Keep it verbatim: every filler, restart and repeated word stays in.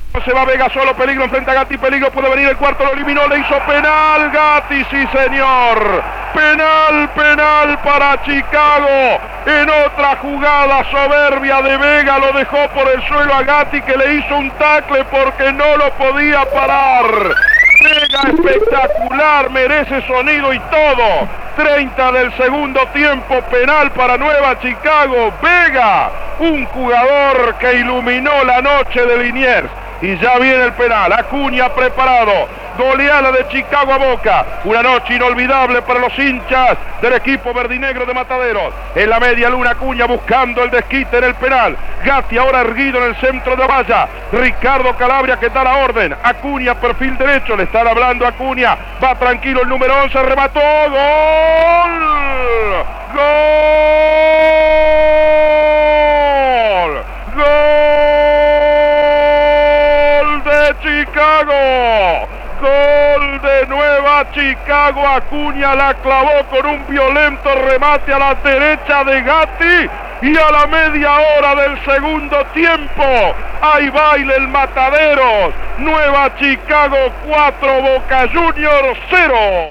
Se va Vega solo, peligro, enfrenta a Gatti, peligro, puede venir el cuarto, lo eliminó, le hizo penal, Gatti, sí señor, penal, penal para Chicago, en otra jugada soberbia de Vega, lo dejó por el suelo a Gatti, que le hizo un tackle porque no lo podía parar. Vega espectacular, merece sonido y todo. treinta del segundo tiempo, penal para Nueva Chicago. Vega, un jugador que iluminó la noche de Liniers. Y ya viene el penal, Acuña preparado, goleada de Chicago a Boca, una noche inolvidable para los hinchas del equipo verdinegro de Mataderos. En la media luna Acuña buscando el desquite en el penal, Gatti ahora erguido en el centro de la valla, Ricardo Calabria que da la orden, Acuña perfil derecho, le están hablando a Acuña, va tranquilo el número once, remató, gol, gol, gol de Chicago, gol de Nueva Chicago, Acuña la clavó con un violento remate a la derecha de Gatti y a la media hora del segundo tiempo, hay baile el Mataderos, Nueva Chicago cuatro, Boca Juniors cero.